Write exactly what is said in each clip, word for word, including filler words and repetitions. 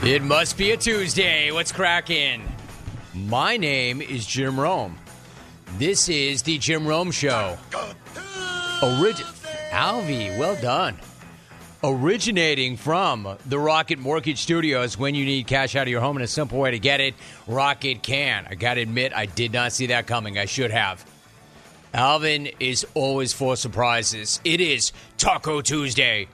It must be a Tuesday. What's cracking? My name is Jim Rome. This is the Jim Rome Show. Origi- Alvy, well done. Originating from the Rocket Mortgage Studios, when you need cash out of your home and a simple way to get it, Rocket can. I got to admit, I did not see that coming. I should have. Alvin is always full of surprises. It is Taco Tuesday.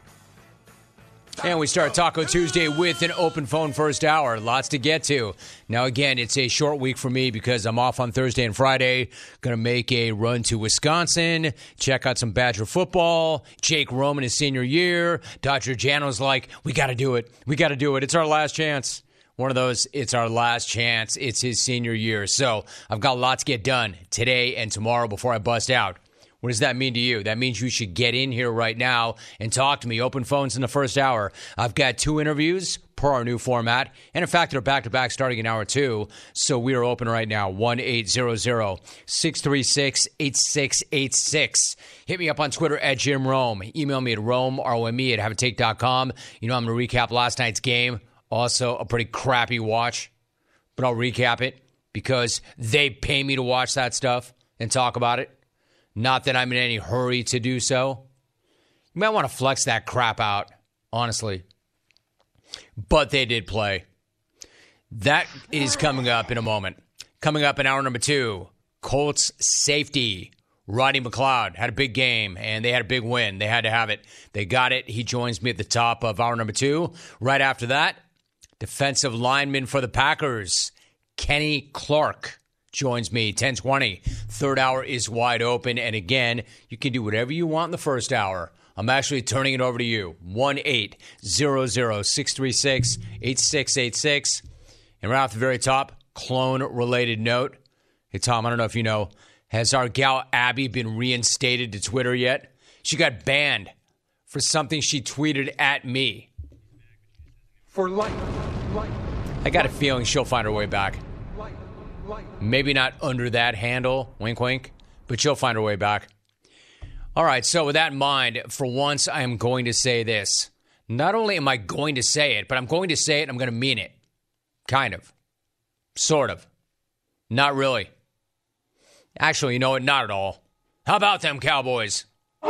And we start Taco Tuesday with an open phone first hour. Lots to get to. Now, again, it's a short week for me because I'm off on Thursday and Friday. Going to make a run to Wisconsin, check out some Badger football. Jake Roman, his senior year. Dodger Jano's like, we got to do it. We got to do it. It's our last chance. One of those, it's our last chance. It's his senior year. So I've got a lot to get done today and tomorrow before I bust out. What does that mean to you? That means you should get in here right now and talk to me. Open phones in the first hour. I've got two interviews per our new format. And in fact, they're back-to-back starting in hour two. So we are open right now. one eight hundred, six three six, eight six eight six. Hit me up on Twitter at Jim Rome. Email me at Rome, R O M E, at have a take dot com. You know, I'm going to recap last night's game. Also, a pretty crappy watch. But I'll recap it because they pay me to watch that stuff and talk about it. Not that I'm in any hurry to do so. You might want to flex that crap out, honestly. But they did play. That is coming up in a moment. Coming up in hour number two, Colts safety. Rodney McLeod had a big game, and they had a big win. They had to have it. They got it. He joins me at the top of hour number two. Right after that, defensive lineman for the Packers, Kenny Clark, joins me, ten twenty. Third hour is wide open. And again, you can do whatever you want in the first hour. I'm actually turning it over to you. one eight hundred, six three six, eight six eight six. And right off the very top, clone-related note. Hey, Tom, I don't know if you know, has our gal Abby been reinstated to Twitter yet? She got banned for something she tweeted at me. For life. life I got a feeling she'll find her way back. Maybe not under that handle, wink, wink, but she'll find her way back. All right, so with that in mind, for once, I am going to say this. Not only am I going to say it, but I'm going to say it and I'm going to mean it. Kind of. Sort of. Not really. Actually, you know what? Not at all. How about them Cowboys?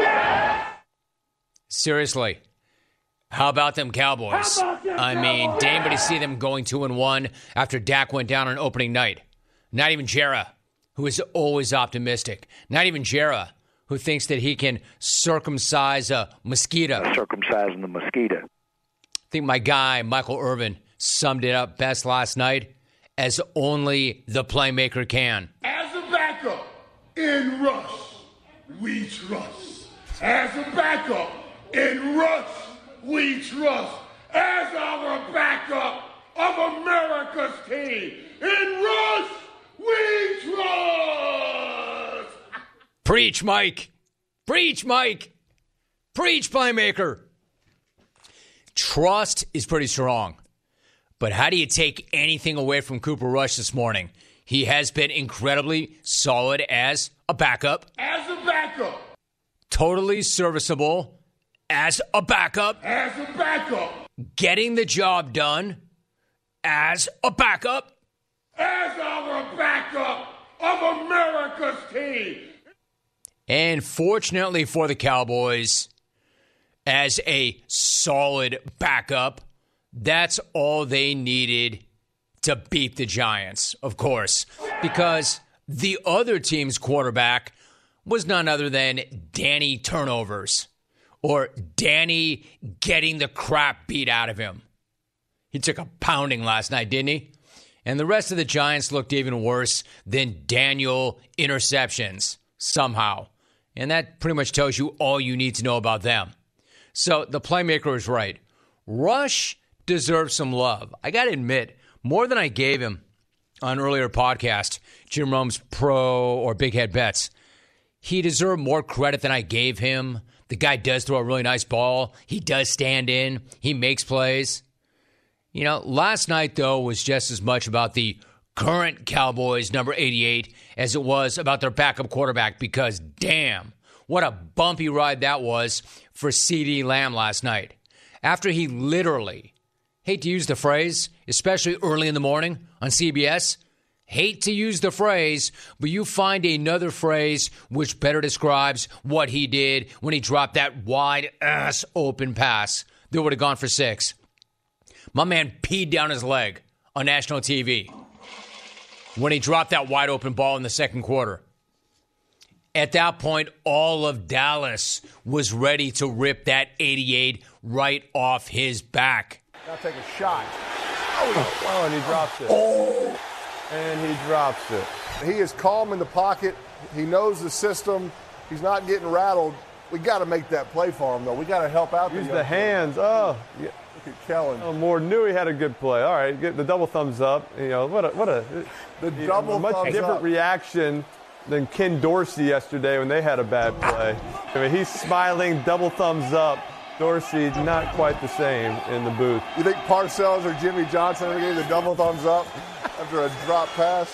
Seriously. How about them Cowboys? About them I mean, Cowboys? did anybody see them going two and one after Dak went down on opening night? Not even Jera, who is always optimistic. Not even Jera, who thinks that he can circumcise a mosquito. Circumcising the mosquito. I think my guy, Michael Irvin, summed it up best last night as only the playmaker can. As a backup, in rush, we trust. As a backup, in rush, we trust. As our backup of America's team, in rush, we trust. Preach, Mike. Preach, Mike. Preach, playmaker. Trust is pretty strong. But how do you take anything away from Cooper Rush this morning? He has been incredibly solid as a backup. As a backup. Totally serviceable as a backup. As a backup. Getting the job done as a backup. As our backup of America's team. And fortunately for the Cowboys, as a solid backup, that's all they needed to beat the Giants, of course, because the other team's quarterback was none other than Danny Turnovers, or Danny getting the crap beat out of him. He took a pounding last night, didn't he? And the rest of the Giants looked even worse than Daniel interceptions, somehow. And that pretty much tells you all you need to know about them. So the playmaker is right. Rush deserves some love. I got to admit, more than I gave him on an earlier podcast, Jim Rome's Pro or Big Head Bets. He deserved more credit than I gave him. The guy does throw a really nice ball. He does stand in. He makes plays. You know, last night, though, was just as much about the current Cowboys, number eighty-eight, as it was about their backup quarterback, because, damn, what a bumpy ride that was for CeeDee Lamb last night. After he literally hate to use the phrase, especially early in the morning on C B S. Hate to use the phrase, but you find another phrase which better describes what he did when he dropped that wide-ass open pass that would have gone for six. My man peed down his leg on national T V when he dropped that wide-open ball in the second quarter. At that point, all of Dallas was ready to rip that eighty-eight right off his back. Now take a shot. Oh, oh and he drops it. Oh. And he drops it. He is calm in the pocket. He knows the system. He's not getting rattled. We got to make that play for him, though. We got to help out. Use the, the hands. Oh, yeah. Look at Kellen. Oh, Moore knew he had a good play. All right, get the double thumbs up. You know what? A, what a the double a much thumbs different up. reaction than Ken Dorsey yesterday when they had a bad play. I mean, he's smiling, double thumbs up. Dorsey not quite the same in the booth. You think Parcells or Jimmy Johnson gave the double thumbs up after a drop pass?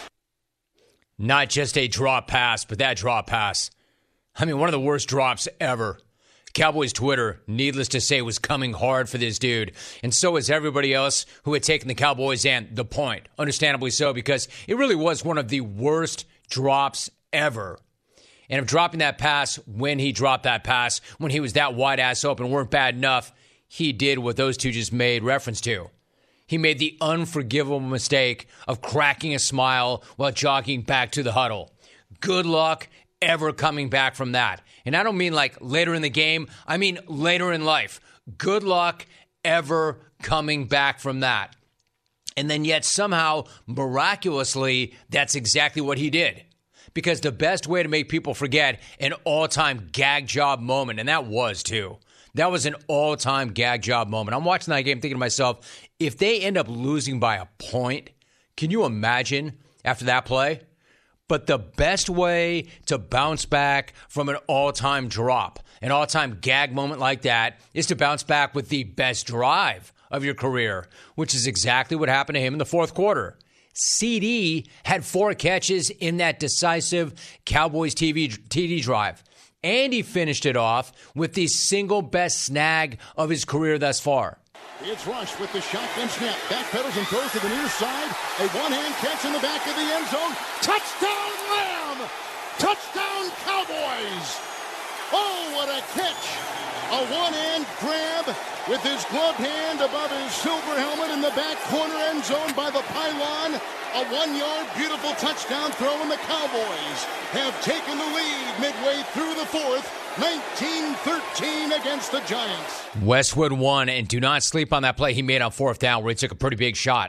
Not just a drop pass, but that drop pass. I mean, one of the worst drops ever. Cowboys Twitter, needless to say, was coming hard for this dude. And so was everybody else who had taken the Cowboys and the point. Understandably so, because it really was one of the worst drops ever. And if dropping that pass when he dropped that pass, when he was that wide-ass open, weren't bad enough, he did what those two just made reference to. He made the unforgivable mistake of cracking a smile while jogging back to the huddle. Good luck ever coming back from that. And I don't mean like later in the game. I mean later in life. Good luck ever coming back from that. And then yet somehow, miraculously, that's exactly what he did. Because the best way to make people forget an all-time gag job moment, and that was too. That was an all-time gag job moment. I'm watching that game thinking to myself, if they end up losing by a point, can you imagine after that play? But the best way to bounce back from an all-time drop, an all-time gag moment like that, is to bounce back with the best drive of your career, which is exactly what happened to him in the fourth quarter. C D had four catches in that decisive Cowboys T V T D drive. And he finished it off with the single best snag of his career thus far. It's Rush with the shotgun snap. Backpedals and throws to the near side. A one-hand catch in the back of the end zone. Touchdown, Lamb! Touchdown, Cowboys! Oh, what a catch! A one-hand grab with his gloved hand above his silver helmet in the back corner end zone by the pylon. A one-yard beautiful touchdown throw, and the Cowboys have taken the lead midway through the fourth, nineteen thirteen against the Giants. Westwood won, and do not sleep on that play he made on fourth down where he took a pretty big shot.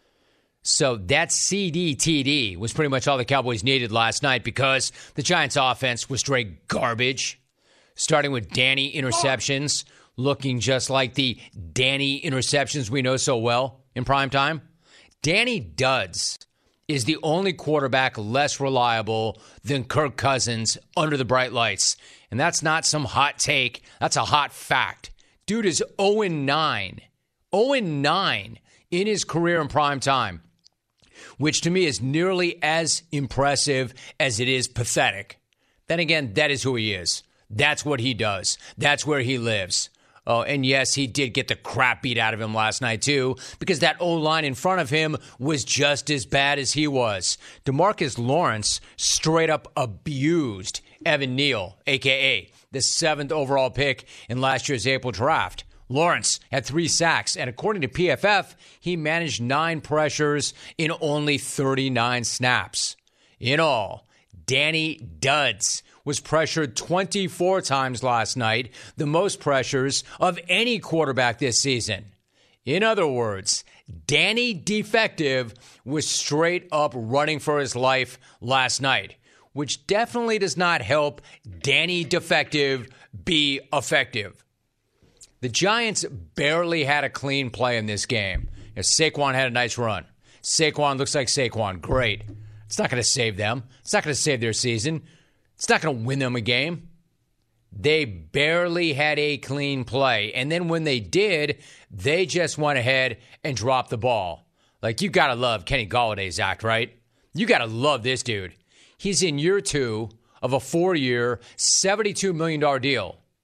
So that C D T D was pretty much all the Cowboys needed last night because the Giants' offense was straight garbage, starting with Danny interceptions, looking just like the Danny interceptions we know so well in primetime. Danny Duds is the only quarterback less reliable than Kirk Cousins under the bright lights. And that's not some hot take. That's a hot fact. Dude is oh and nine. oh and nine in his career in primetime, which to me is nearly as impressive as it is pathetic. Then again, that is who he is. That's what he does. That's where he lives. Oh, and yes, he did get the crap beat out of him last night, too, because that O-line in front of him was just as bad as he was. DeMarcus Lawrence straight up abused Evan Neal, a k a the seventh overall pick in last year's April draft. Lawrence had three sacks, and according to P F F, he managed nine pressures in only thirty-nine snaps. In all, Danny Duds was pressured twenty-four times last night, the most pressures of any quarterback this season. In other words, Danny Defective was straight up running for his life last night, which definitely does not help Danny Defective be effective. The Giants barely had a clean play in this game. You know, Saquon had a nice run. Saquon looks like Saquon. Great. It's not going to save them. It's not going to save their season. It's not going to win them a game. They barely had a clean play. And then when they did, they just went ahead and dropped the ball. Like, you got to love Kenny Galladay's act, right? You got to love this dude. He's in year two of a four-year, seventy-two million dollars deal.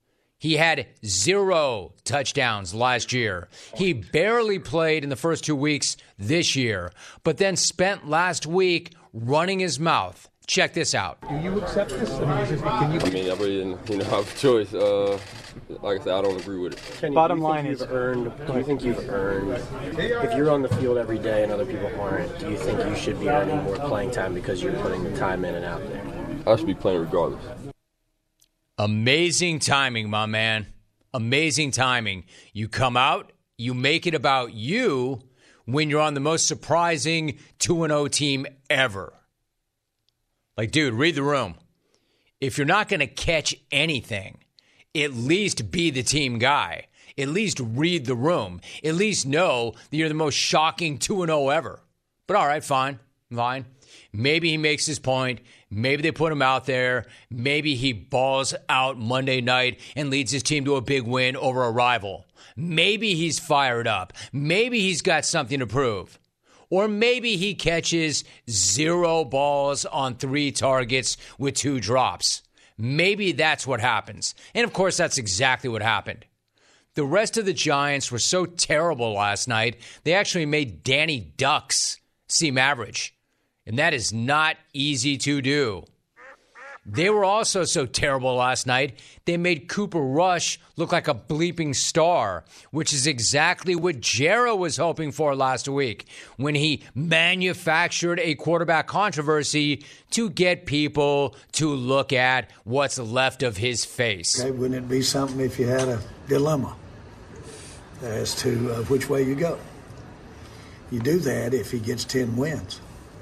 He had zero touchdowns last year. He barely played in the first two weeks this year, but then spent last week running his mouth. Check this out. Do you accept this? I mean, is this, can you... I mean, I really didn't, you know, have a choice. Uh, like I said, I don't agree with it. Kenny, Bottom line is, earned. Do you think you've earned? If you're on the field every day and other people aren't, do you think you should be earning more playing time because you're putting the time in and out there? I should be playing regardless. Amazing timing, my man. Amazing timing. You come out, you make it about you when you're on the most surprising two and oh team ever. Like, dude, read the room. If you're not going to catch anything, at least be the team guy. At least read the room. At least know that you're the most shocking two and oh ever. But all right, fine, fine. Maybe he makes his point. Maybe they put him out there. Maybe he balls out Monday night and leads his team to a big win over a rival. Maybe he's fired up. Maybe he's got something to prove. Or maybe he catches zero balls on three targets with two drops. Maybe that's what happens. And, of course, that's exactly what happened. The rest of the Giants were so terrible last night, they actually made Danny Ducks seem average. And that is not easy to do. They were also so terrible last night, they made Cooper Rush look like a bleeping star, which is exactly what Jarrah was hoping for last week when he manufactured a quarterback controversy to get people to look at what's left of his face. Okay, wouldn't it be something if you had a dilemma as to uh, which way you go? You do that if he gets ten wins.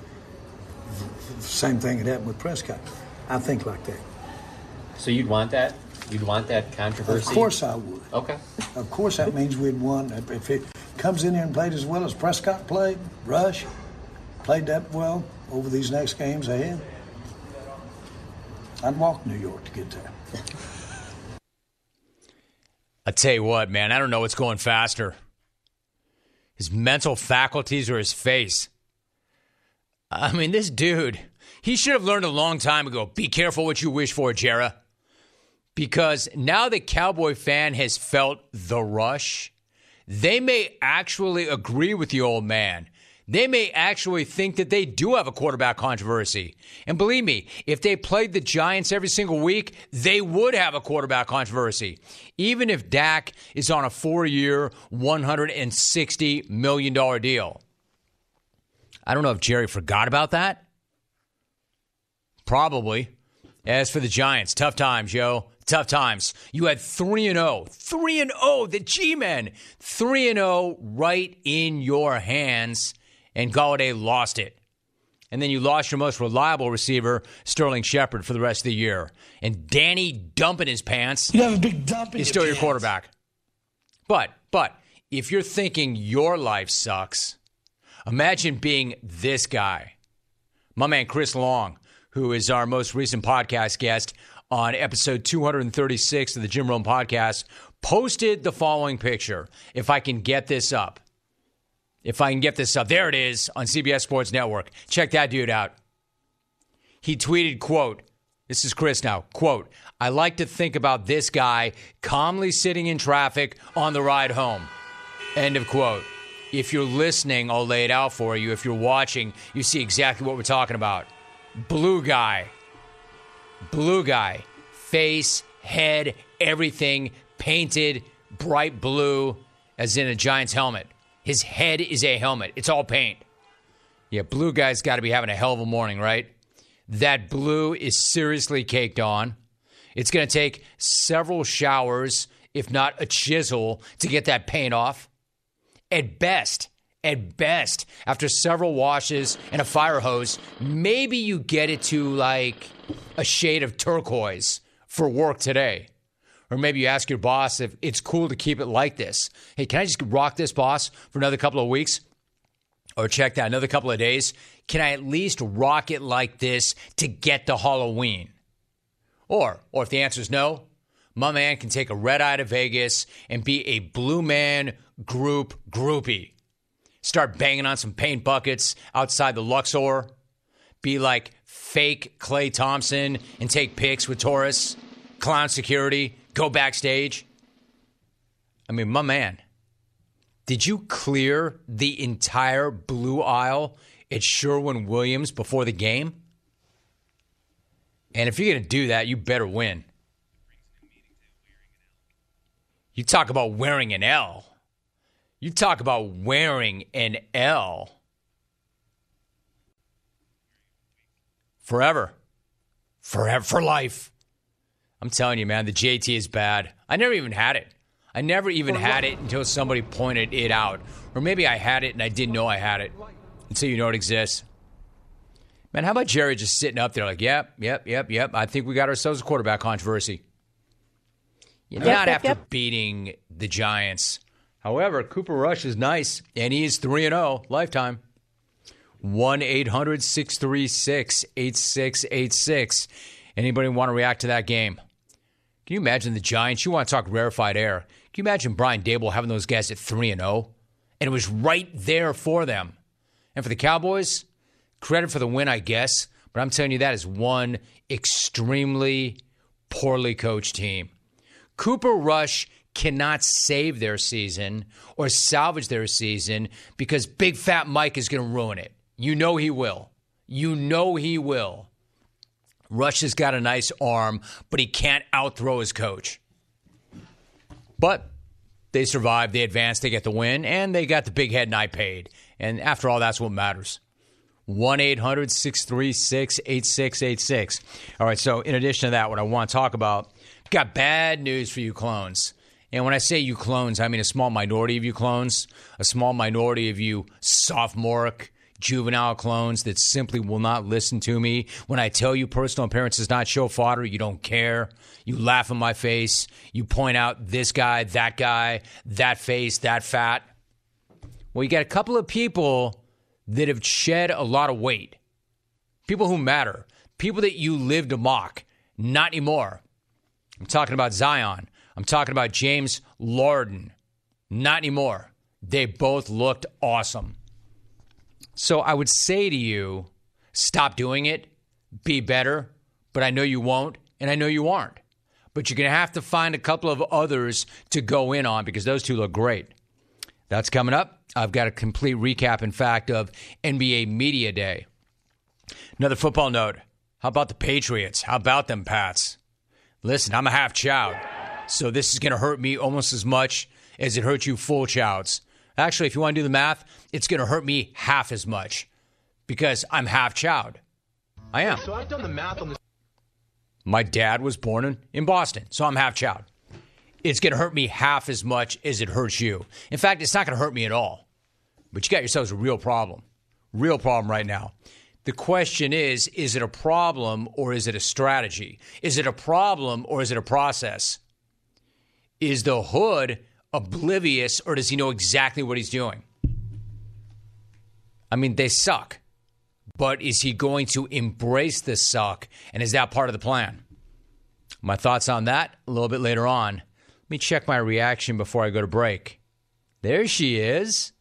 Same thing had happened with Prescott. I think like that. So you'd want that? You'd want that controversy? Of course I would. Okay. Of course that means we'd won. If it comes in here and played as well as Prescott played, Rush played that well over these next games ahead, I'd walk New York to get there. I tell you what, man, I don't know what's going faster. His mental faculties or his face. I mean, this dude, he should have learned a long time ago. Be careful what you wish for, Jarrah. Because now the Cowboy fan has felt the rush, they may actually agree with the old man. They may actually think that they do have a quarterback controversy. And believe me, if they played the Giants every single week, they would have a quarterback controversy. Even if Dak is on a four-year, one hundred sixty million dollars deal. I don't know if Jerry forgot about that. Probably. As for the Giants, tough times, yo. Tough times. You had three and oh. three and oh, the G-Men. three and oh right in your hands, and Golladay lost it. And then you lost your most reliable receiver, Sterling Shepard, for the rest of the year. And Danny dumping his pants. You have a big dump in is your still pants. your quarterback. But, but, if you're thinking your life sucks, imagine being this guy. My man Chris Long, who is our most recent podcast guest on episode two thirty-six of the Jim Rome podcast, posted the following picture. If I can get this up. If I can get this up. There it is on C B S Sports Network. Check that dude out. He tweeted, quote, this is Chris now, quote, I like to think about this guy calmly sitting in traffic on the ride home. End of quote. If you're listening, I'll lay it out for you. If you're watching, you see exactly what we're talking about. Blue guy. Blue guy. Face, head, everything painted bright blue as in a Giants helmet. His head is a helmet. It's all paint. Yeah, blue guy's got to be having a hell of a morning, right? That blue is seriously caked on. It's going to take several showers, if not a chisel, to get that paint off. At best, at best, after several washes and a fire hose, maybe you get it to like a shade of turquoise for work today. Or maybe you ask your boss if it's cool to keep it like this. Hey, can I just rock this, boss, for another couple of weeks? Or check that, another couple of days? Can I at least rock it like this to get to Halloween? Or, or if the answer is no, my man can take a red eye to Vegas and be a Blue Man Group groupie. Start banging on some paint buckets outside the Luxor. Be like fake Klay Thompson and take pics with tourists. Clown security. go backstage. I mean, my man, did you clear the entire blue aisle at Sherwin-Williams before the game? And if you're going to do that, you better win. You talk about wearing an L. You talk about wearing an L. Forever. Forever. For life. I'm telling you, man, the J T is bad. I never even had it. I never even had it until somebody pointed it out. Or maybe I had it and I didn't know I had it until you know it exists. Man, how about Jerry just sitting up there like, yep, yep, yep, yep. I think we got ourselves a quarterback controversy. Not yep, after yep. beating the Giants. However, Cooper Rush is nice, and he is three and oh lifetime. one eight hundred six three six eight six eight six. Anybody want to react to that game? Can you imagine the Giants? You want to talk rarefied air. Can you imagine Brian Daboll having those guys at three and oh? And it was right there for them. And for the Cowboys, credit for the win, I guess. But I'm telling you, that is one extremely poorly coached team. Cooper Rush cannot save their season or salvage their season because Big Fat Mike is going to ruin it. You know he will. You know he will. Rush has got a nice arm, but he can't outthrow his coach. But they survived, they advanced, they get the win, and they got the big head and I paid. And after all, that's what matters. one eight hundred six three six eight six eight six. All right, so in addition to that, what I want to talk about, got bad news for you clones. And when I say you clones, I mean a small minority of you clones, a small minority of you sophomoric, juvenile clones that simply will not listen to me. When I tell you personal appearance is not show fodder, you don't care. You laugh in my face. You point out this guy, that guy, that face, that fat. Well, you got a couple of people that have shed a lot of weight. People who matter. People that you live to mock. Not anymore. I'm talking about Zion. I'm talking about James Larden. Not anymore. They both looked awesome. So I would say to you, stop doing it, be better, but I know you won't, and I know you aren't. But you're going to have to find a couple of others to go in on because those two look great. That's coming up. I've got a complete recap, in fact, of N B A Media Day. Another football note. How about the Patriots? How about them, Pats? Listen, I'm a half chowd, so this is going to hurt me almost as much as it hurt you full chowds. Actually, if you want to do the math, it's going to hurt me half as much because I'm half chowd. I am. So I've done the math on this. My dad was born in, in Boston, so I'm half chowd. It's going to hurt me half as much as it hurts you. In fact, it's not going to hurt me at all. But you got yourselves a real problem. Real problem right now. The question is, is it a problem or is it a strategy? Is it a problem or is it a process? Is the hood oblivious, or does he know exactly what he's doing? I mean, they suck. But is he going to embrace the suck, and is that part of the plan? My thoughts on that a little bit later on. Let me check my reaction before I go to break. There she is.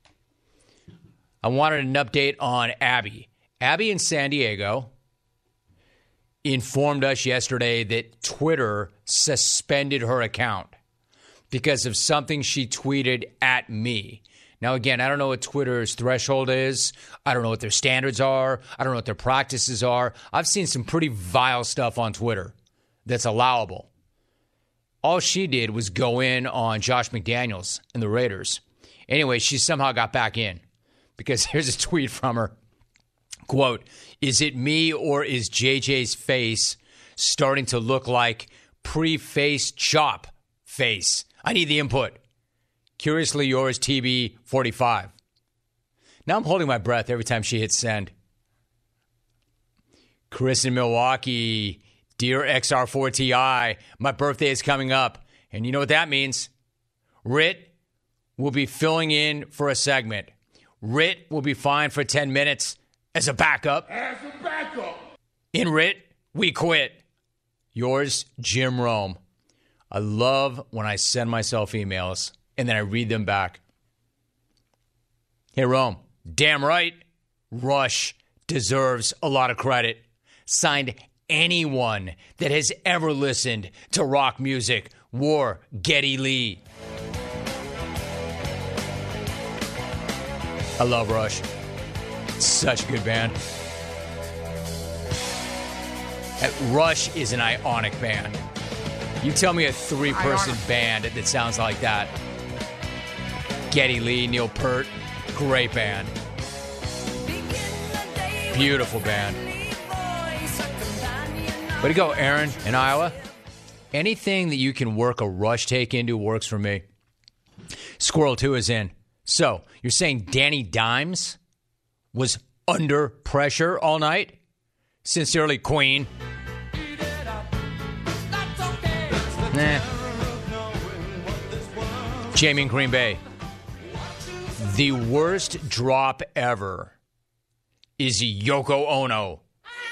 I wanted an update on Abby. Abby in San Diego informed us yesterday that Twitter suspended her account because of something she tweeted at me. Now, again, I don't know what Twitter's threshold is. I don't know what their standards are. I don't know what their practices are. I've seen some pretty vile stuff on Twitter that's allowable. All she did was go in on Josh McDaniels and the Raiders. Anyway, she somehow got back in because here's a tweet from her. Quote, is it me or is J J's face starting to look like pre-face chop face? I need the input. Curiously yours, T B forty-five. Now I'm holding my breath every time she hits send. Chris in Milwaukee, dear X R four T I, my birthday is coming up. And you know what that means? Rit will be filling in for a segment. Rit will be fine for ten minutes as a backup. As a backup. In Rit, we quit. Yours, Jim Rome. I love when I send myself emails and then I read them back. Hey, Rome, damn right, Rush deserves a lot of credit. Signed anyone that has ever listened to rock music wore Geddy Lee. I love Rush. Such a good band. Rush is an ionic band. You tell me a three-person band that sounds like that. Geddy Lee, Neil Peart, great band. Beautiful band. Way to go, Aaron in Iowa. Anything that you can work a Rush take into works for me. Squirrel two is in. So, you're saying Danny Dimes was under pressure all night? Sincerely, Queen. Nah. Jamie in Green Bay. The worst drop ever is Yoko Ono.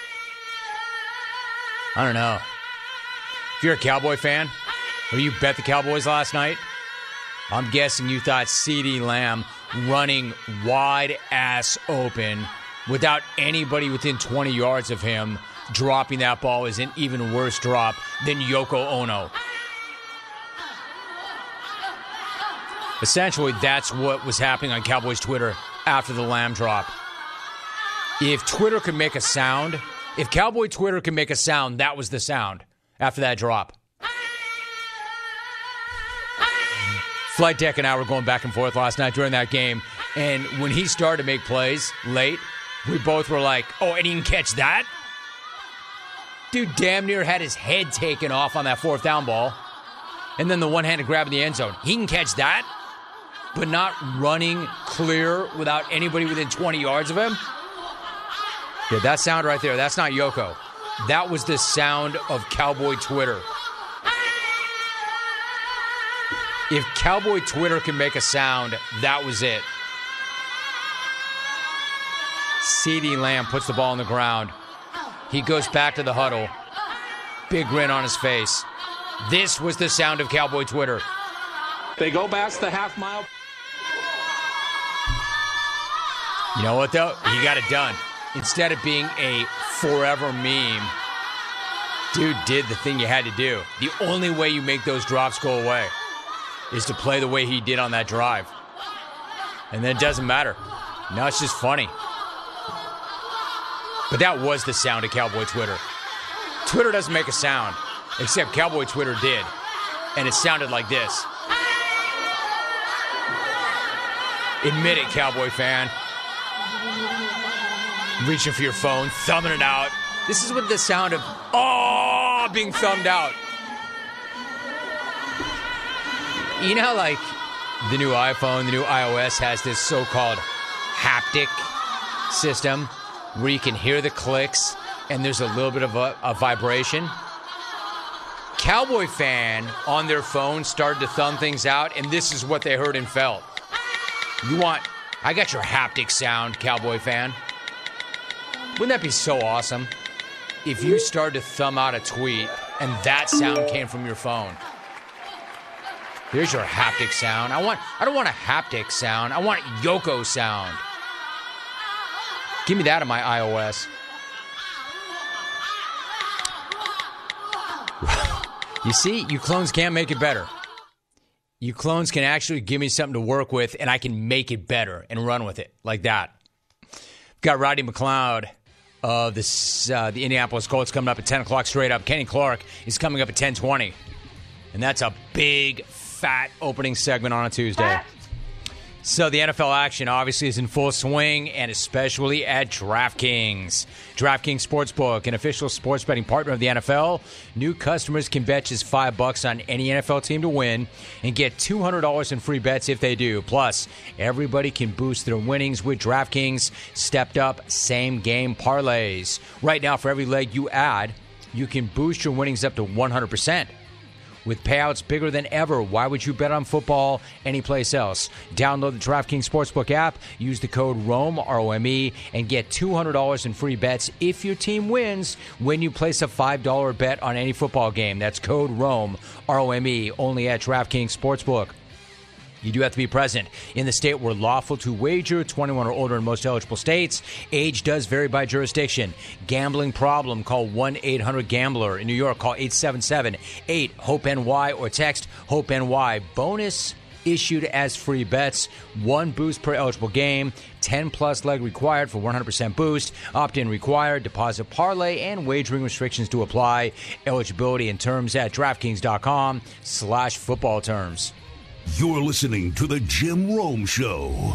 I don't know. If you're a Cowboy fan, or you bet the Cowboys last night, I'm guessing you thought CeeDee Lamb running wide ass open without anybody within twenty yards of him dropping that ball is an even worse drop than Yoko Ono. Essentially, that's what was happening on Cowboys Twitter after the Lamb drop. If Twitter could make a sound, if Cowboy Twitter could make a sound, that was the sound after that drop. Flight Deck and I were going back and forth last night during that game, and when he started to make plays late, we both were like, oh, and he can catch that? Dude damn near had his head taken off on that fourth down ball, and then the one-handed grab in the end zone. He can catch that, but not running clear without anybody within twenty yards of him? Yeah, that sound right there, that's not Yoko. That was the sound of Cowboy Twitter. If Cowboy Twitter can make a sound, that was it. CeeDee Lamb puts the ball on the ground. He goes back to the huddle. Big grin on his face. This was the sound of Cowboy Twitter. They go past the half mile. You know what, though? He got it done. Instead of being a forever meme, dude did the thing you had to do. The only way you make those drops go away is to play the way he did on that drive. And then it doesn't matter. Now it's just funny. But that was the sound of Cowboy Twitter. Twitter doesn't make a sound, except Cowboy Twitter did. And it sounded like this. Admit it, Cowboy fan. Reaching for your phone, thumbing it out. This is what the sound of, oh, being thumbed out. You know how, like, the new iPhone, the new iOS has this so-called haptic system where you can hear the clicks and there's a little bit of a, a vibration? Cowboy fan on their phone started to thumb things out, and this is what they heard and felt. You want, I got your haptic sound, Cowboy fan. Wouldn't that be so awesome if you started to thumb out a tweet and that sound came from your phone? There's your haptic sound. I want. I don't want a haptic sound. I want Yoko sound. Give me that on my iOS. You see, you clones can't make it better. You clones can actually give me something to work with, and I can make it better and run with it like that. Got Rodney McLeod of this, uh, the Indianapolis Colts coming up at ten o'clock straight up. Kenny Clark is coming up at ten twenty. And that's a big, fat opening segment on a Tuesday. So the N F L action obviously is in full swing, and especially at DraftKings. DraftKings Sportsbook, an official sports betting partner of the N F L. New customers can bet just five bucks on any N F L team to win and get two hundred dollars in free bets if they do. Plus, everybody can boost their winnings with DraftKings stepped up same game parlays. Right now, for every leg you add, you can boost your winnings up to one hundred percent. With payouts bigger than ever, why would you bet on football anyplace else? Download the DraftKings Sportsbook app, use the code ROME, R O M E, and get two hundred dollars in free bets if your team wins when you place a five dollars bet on any football game. That's code ROME, R O M E, only at DraftKings Sportsbook. You do have to be present in the state where lawful to wager, twenty-one or older in most eligible states. Age does vary by jurisdiction. Gambling problem, call one eight hundred gambler. In New York, call eight seven seven, eight, hope N Y or text HOPE-NY. Bonus issued as free bets. One boost per eligible game. ten plus leg required for one hundred percent boost. Opt-in required. Deposit parlay and wagering restrictions to apply. Eligibility and terms at DraftKings.com slash football terms. You're listening to The Jim Rome Show.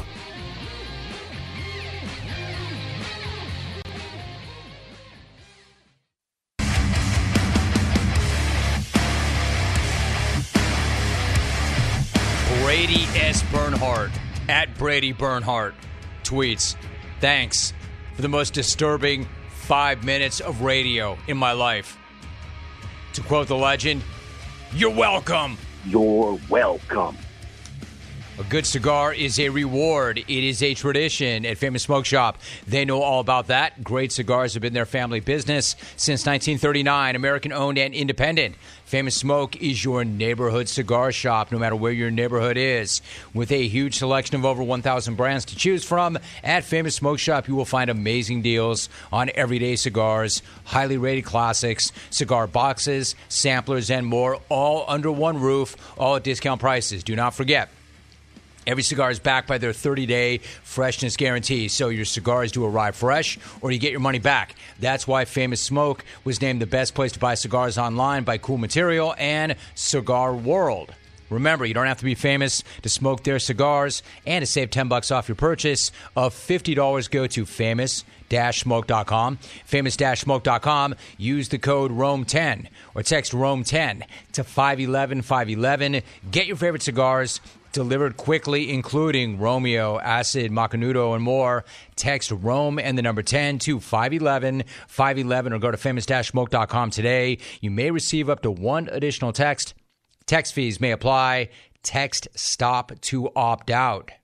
Brady S. Bernhardt at Brady Bernhardt tweets, thanks for the most disturbing five minutes of radio in my life. To quote the legend, you're welcome. You're welcome. A good cigar is a reward. It is a tradition at Famous Smoke Shop. They know all about that. Great cigars have been their family business since nineteen thirty-nine. American-owned and independent. Famous Smoke is your neighborhood cigar shop, no matter where your neighborhood is. With a huge selection of over one thousand brands to choose from, at Famous Smoke Shop, you will find amazing deals on everyday cigars, highly rated classics, cigar boxes, samplers, and more, all under one roof, all at discount prices. Do not forget, every cigar is backed by their thirty-day freshness guarantee, so your cigars do arrive fresh or you get your money back. That's why Famous Smoke was named the best place to buy cigars online by Cool Material and Cigar World. Remember, you don't have to be famous to smoke their cigars, and to save ten bucks off your purchase of fifty dollars, go to famous dash smoke dot com. famous dash smoke dot com. Use the code Rome ten or text Rome ten to five one one five one one. Get your favorite cigars delivered quickly, including Romeo, Acid, Macanudo, and more. Text Rome and the number ten to five one one five one one or go to famous dash smoke dot com today. You may receive up to one additional text. Text fees may apply. Text STOP to opt out.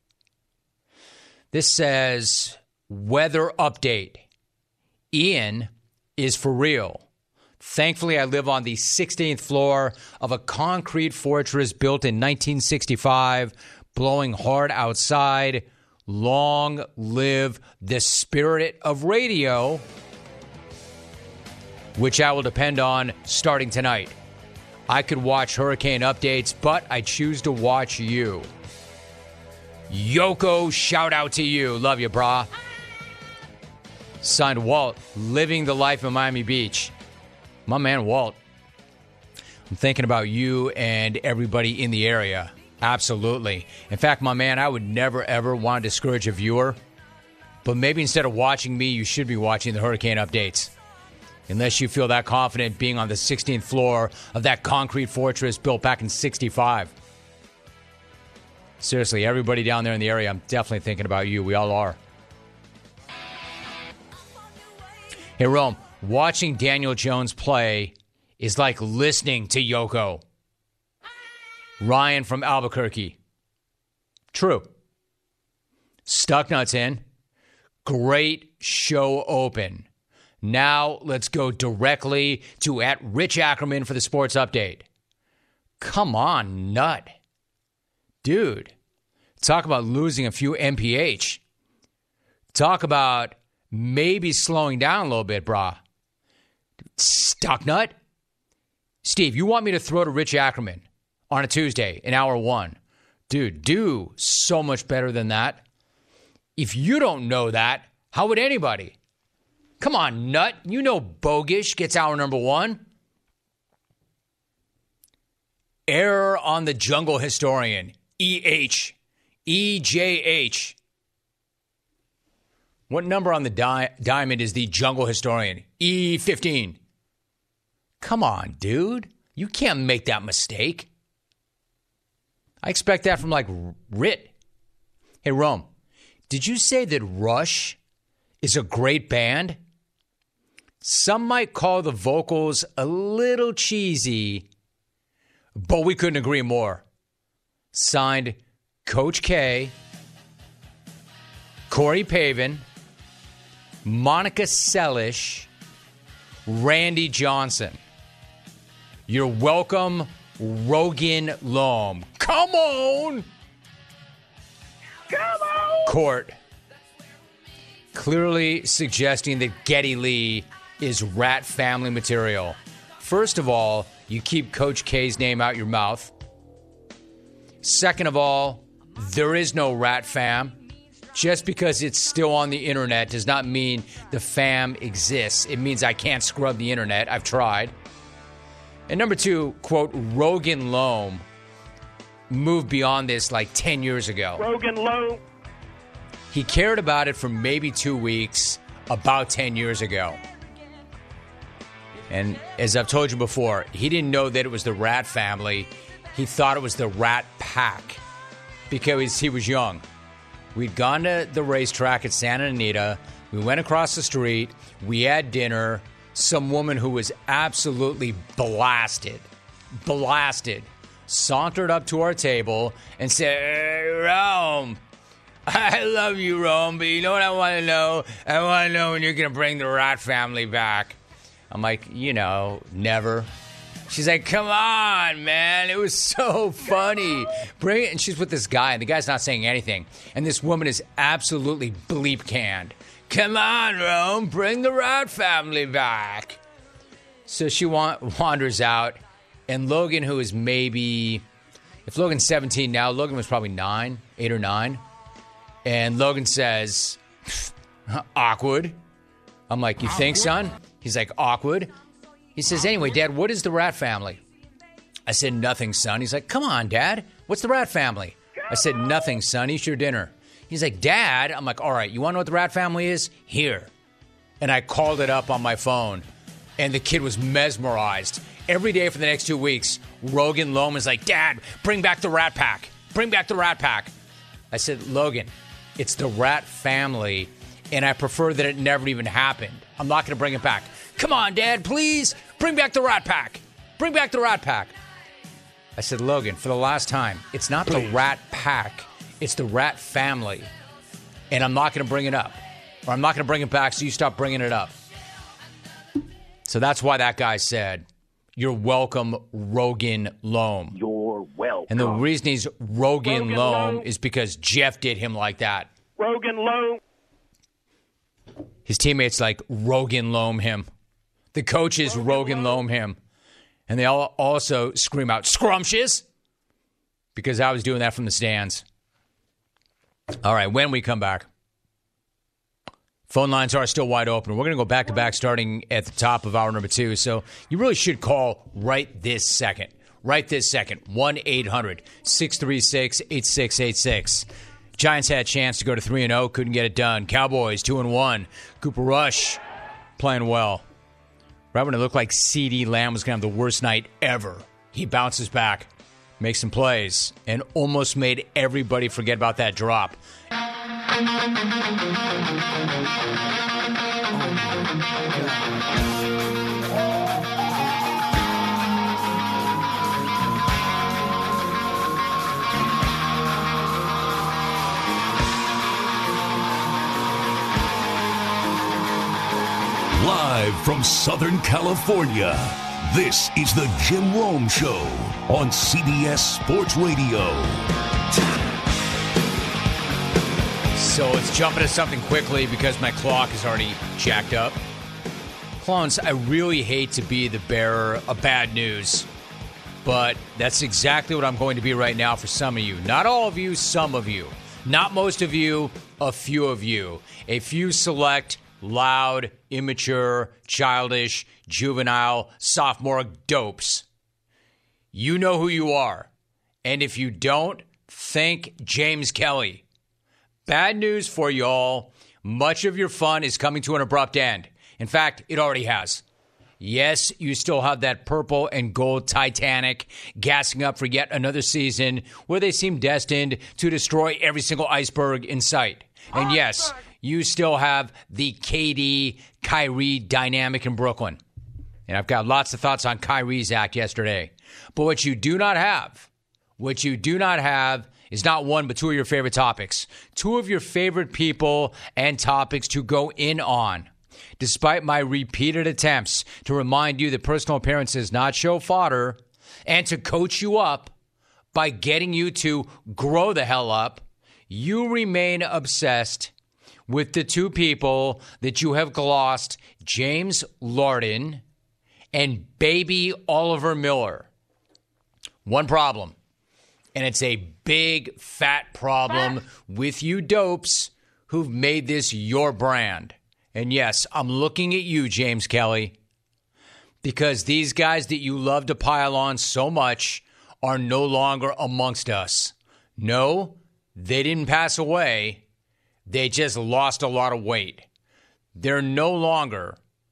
This says, weather update. Ian is for real. Thankfully, I live on the sixteenth floor of a concrete fortress built in nineteen sixty-five, blowing hard outside. Long live the spirit of radio, which I will depend on starting tonight. I could watch hurricane updates, but I choose to watch you. Yoko, shout out to you. Love you, brah. Signed, Walt, living the life of Miami Beach. My man, Walt. I'm thinking about you and everybody in the area. Absolutely. In fact, my man, I would never, ever want to discourage a viewer. But maybe instead of watching me, you should be watching the hurricane updates. Unless you feel that confident being on the sixteenth floor of that concrete fortress built back in sixty-five. Seriously, everybody down there in the area, I'm definitely thinking about you. We all are. Hey, Rome, watching Daniel Jones play is like listening to Yoko. Ryan from Albuquerque. True. Stucknuts in. Great show open. Now let's go directly to at Rich Ackerman for the sports update. Come on, nut. Dude, talk about losing a few M P H. Talk about maybe slowing down a little bit, brah. Stucknut? Steve, you want me to throw to Rich Ackerman on a Tuesday in hour one? Dude, do so much better than that. If you don't know that, how would anybody? Come on, nut. You know Bogish gets hour number one. Error on the Jungle Historian. E H. E J H. What number on the di- diamond is the Jungle Historian? E fifteen. Come on, dude. You can't make that mistake. I expect that from, like, Rit. Hey, Rome, did you say that Rush is a great band? Some might call the vocals a little cheesy, but we couldn't agree more. Signed, Coach K, Corey Pavin, Monica Seles, Randy Johnson. You're welcome, Rogan Loam. Come on! court, clearly suggesting that Geddy Lee is Rat Family material. First of all, you keep Coach K's name out your mouth. Second of all, there is no Rat Fam. Just because it's still on the internet does not mean the fam exists. It means I can't scrub the internet. I've tried. And number two, quote, Rogan Loam moved beyond this like ten years ago. Rogan Loam. He cared about it for maybe two weeks about ten years ago. And as I've told you before, he didn't know that it was the Rat Family. He thought it was the Rat Pack because he was young. We'd gone to the racetrack at Santa Anita. We went across the street. We had dinner. Some woman who was absolutely blasted, blasted, sauntered up to our table and said, hey, Rome, I love you, Rome, but you know what I want to know? I want to know when you're going to bring the Rat Family back. I'm like, you know, never. She's like, come on, man. It was so funny. Bring it. And she's with this guy, and the guy's not saying anything. And this woman is absolutely bleep canned. Come on, Rome. Bring the Rat Family back. So she wa- wanders out, and Logan, who is maybe, if Logan's seventeen now, Logan was probably nine, eight or nine. And Logan says, awkward. I'm like, you think, son? He's like, awkward. He says, anyway, Dad, what is the Rat Family? I said, nothing, son. He's like, come on, Dad. What's the Rat Family? I said, nothing, son. Eat your dinner. He's like, Dad. I'm like, all right, you want to know what the Rat Family is? Here. And I called it up on my phone, and the kid was mesmerized. Every day for the next two weeks, Rogan Loam is like, Dad, bring back the Rat Pack. Bring back the Rat Pack. I said, Logan, it's the Rat Family, and I prefer that it never even happened. I'm not going to bring it back. Come on, Dad, please. Bring back the Rat Pack. Bring back the Rat Pack. I said, Logan, for the last time, it's not please. The Rat Pack. It's the Rat Family. And I'm not going to bring it up. Or I'm not going to bring it back, so you stop bringing it up. So that's why that guy said, you're welcome, Rogan Loam. You're welcome. And the reason he's Rogan, Rogan Loam, Loam is because Jeff did him like that. Rogan Loam. His teammates like Rogan Loam him. The coaches Rogan, Rogan Loam him. And they all also scream out, scrumptious, because I was doing that from the stands. All right, when we come back, phone lines are still wide open. We're going to go back-to-back starting at the top of hour number two. So you really should call right this second. Right this second. one eight hundred six three six eight six eight six. Giants had a chance to go to three and oh, couldn't get it done. Cowboys two and one. Cooper Rush playing well. Right when it looked like CeeDee Lamb was going to have the worst night ever, he bounces back, makes some plays, and almost made everybody forget about that drop. Live from Southern California, this is the Jim Rome Show on C B S Sports Radio. So let's jump into something quickly because my clock is already jacked up. Clones, I really hate to be the bearer of bad news, but that's exactly what I'm going to be right now for some of you. Not all of you, some of you. Not most of you, a few of you. A few select, loud, immature, childish, juvenile, sophomore dopes. You know who you are. And if you don't, thank James Kelly. Bad news for you all. Much of your fun is coming to an abrupt end. In fact, it already has. Yes, you still have that purple and gold Titanic gassing up for yet another season where they seem destined to destroy every single iceberg in sight. And yes, you still have the K D Kyrie dynamic in Brooklyn. And I've got lots of thoughts on Kyrie's act yesterday. But what you do not have, what you do not have is not one but two of your favorite topics. Two of your favorite people and topics to go in on. Despite my repeated attempts to remind you that personal appearances not show fodder and to coach you up by getting you to grow the hell up, you remain obsessed with the two people that you have glossed, James Larden and baby Oliver Miller. One problem, and it's a big, fat problem with you dopes who've made this your brand. And yes, I'm looking at you, James Kelly, because these guys that you love to pile on so much are no longer amongst us. No, they didn't pass away. They just lost a lot of weight. They're no longer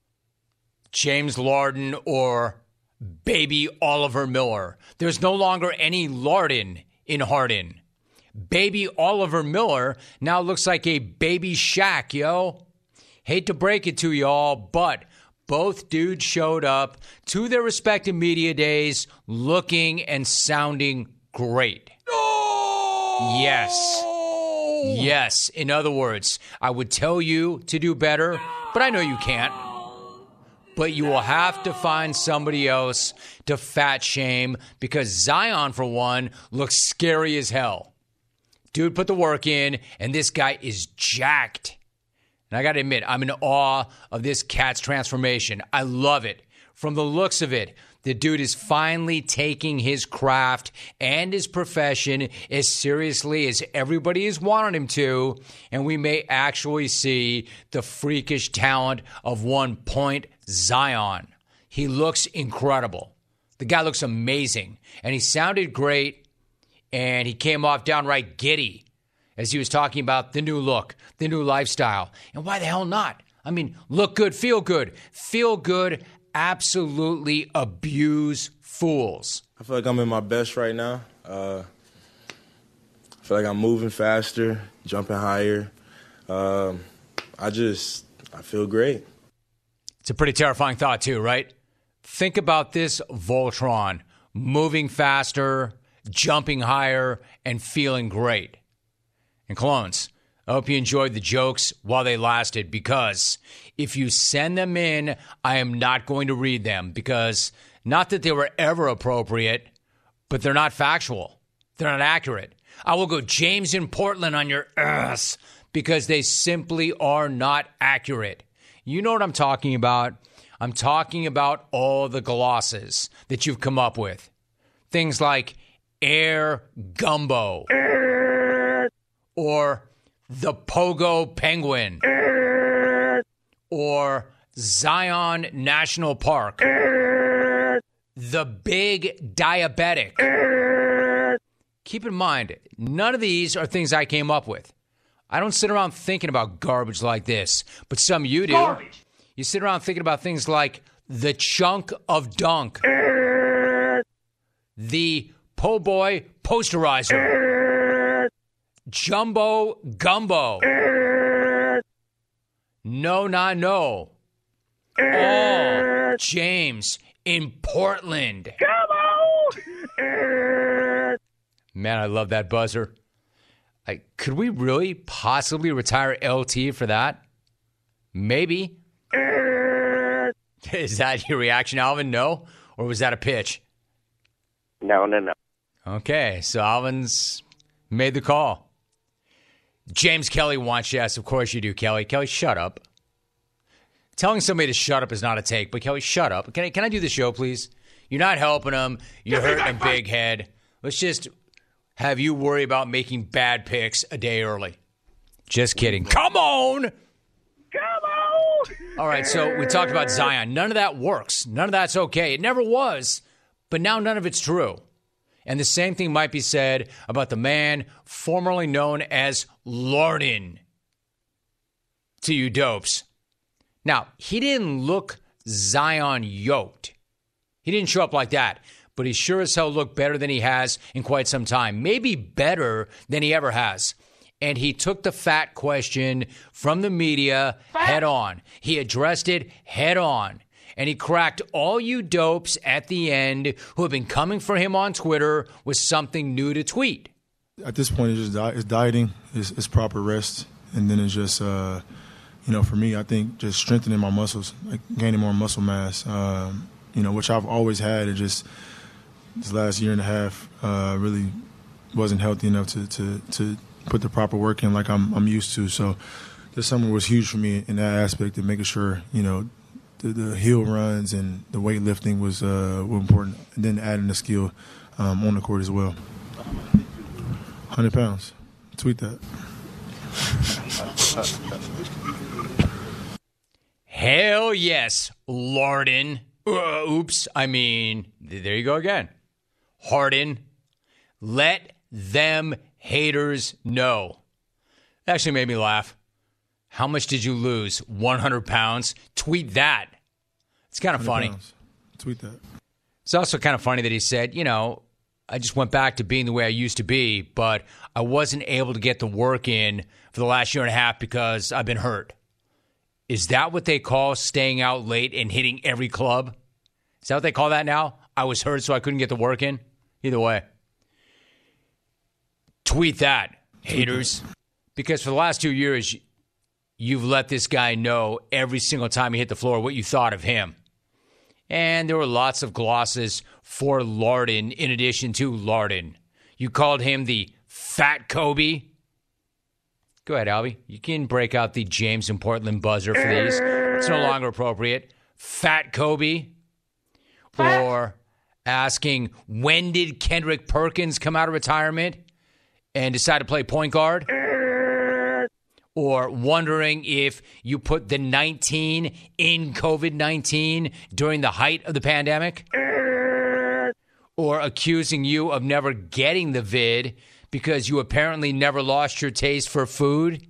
James Larden or baby Oliver Miller. There's no longer any Larden in Harden. Baby Oliver Miller now looks like a baby Shaq, yo. Hate to break it to y'all, but both dudes showed up to their respective media days looking and sounding great. No! Yes. Yes. In other words, I would tell you to do better, but I know you can't. But you will have to find somebody else to fat shame because Zion, for one, looks scary as hell. Dude put the work in, and this guy is jacked. And I got to admit, I'm in awe of this cat's transformation. I love it. From the looks of it, the dude is finally taking his craft and his profession as seriously as everybody has wanted him to, and we may actually see the freakish talent of one Point Zion. He looks incredible. The guy looks amazing, and he sounded great, and he came off downright giddy as he was talking about the new look, the new lifestyle. And why the hell not? I mean, look good, feel good. Feel good, absolutely abuse fools. I feel like I'm in my best right now. Uh, I feel like I'm moving faster, jumping higher. Um, I just, I feel great. It's a pretty terrifying thought too, right? Think about this Voltron, moving faster, jumping higher, and feeling great. And clones, I hope you enjoyed the jokes while they lasted, because if you send them in, I am not going to read them, because not that they were ever appropriate, but they're not factual. They're not accurate. I will go James in Portland on your ass because they simply are not accurate. You know what I'm talking about. I'm talking about all the glosses that you've come up with. Things like Air Gumbo or the Pogo Penguin or Zion National Park, the Big Diabetic. Keep in mind, none of these are things I came up with. I don't sit around thinking about garbage like this, but some of you do. Garbage. You sit around thinking about things like the Chunk of Dunk, the Po' Boy Posterizer, Jumbo Gumbo, No Not No, all James in Portland. Man, I love that buzzer. Like, could we really possibly retire L T for that? Maybe. Is that your reaction, Alvin? No? Or was that a pitch? No, no, no. Okay, so Alvin's made the call. James Kelly wants yes. Of course you do, Kelly. Kelly, shut up. Telling somebody to shut up is not a take, but Kelly, shut up. Can I, can I do the show, please? You're not helping him. You're hurting a big head. Let's just have you worry about making bad picks a day early. Just kidding. Come on! Come on! All right, so we talked about Zion. None of that works. None of that's okay. It never was, but now none of it's true. And the same thing might be said about the man formerly known as Larden to you dopes. Now, he didn't look Zion yoked. He didn't show up like that. But he sure as hell looked better than he has in quite some time. Maybe better than he ever has. And he took the fat question from the media head on. He addressed it head on. And he cracked all you dopes at the end who have been coming for him on Twitter with something new to tweet. At this point, it's just di- it's dieting, it's, it's proper rest, and then it's just, uh, you know, for me, I think just strengthening my muscles, like gaining more muscle mass, um, you know, which I've always had. It just this last year and a half uh, really wasn't healthy enough to, to, to put the proper work in like I'm I'm used to. So this summer was huge for me in that aspect of making sure, you know, the, the hill runs and the weightlifting was uh, were important, and then adding the skill um, on the court as well. one hundred pounds. Tweet that. Hell yes, Larden. Uh, oops, I mean, there you go again. Harden. Let them haters know. That actually made me laugh. How much did you lose? one hundred pounds? Tweet that. It's kind of funny. Pounds. Tweet that. It's also kind of funny that he said, you know, I just went back to being the way I used to be, but I wasn't able to get the work in for the last year and a half because I've been hurt. Is that what they call staying out late and hitting every club? Is that what they call that now? I was hurt, so I couldn't get the work in? Either way. Tweet that, haters. Because for the last two years, you've let this guy know every single time he hit the floor what you thought of him. And there were lots of glosses for Larden in addition to Larden. You called him the Fat Kobe. Go ahead, Albie. You can break out the James in Portland buzzer for these. It's no longer appropriate. Fat Kobe. Or asking, when did Kendrick Perkins come out of retirement and decide to play point guard? Or wondering if you put the nineteen in COVID nineteen during the height of the pandemic? Or accusing you of never getting the vid because you apparently never lost your taste for food?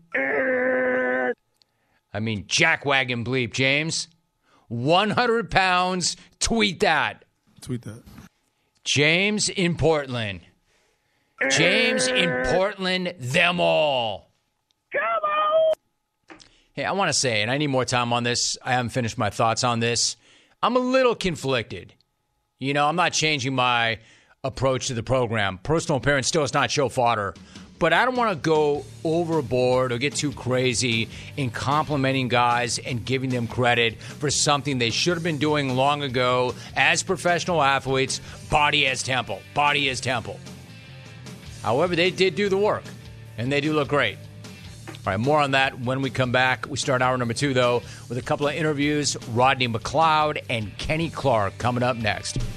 I mean, jackwagon bleep, James. one hundred pounds, tweet that. Tweet that. James in Portland. James in Portland, them all. Come on! Hey, I want to say, and I need more time on this. I haven't finished my thoughts on this. I'm a little conflicted. You know, I'm not changing my approach to the program. Personal appearance still is not show fodder. But I don't want to go overboard or get too crazy in complimenting guys and giving them credit for something they should have been doing long ago as professional athletes. Body as temple. Body as temple. However, they did do the work, and they do look great. All right, more on that when we come back. We start hour number two, though, with a couple of interviews. Rodney McLeod and Kenny Clark coming up next.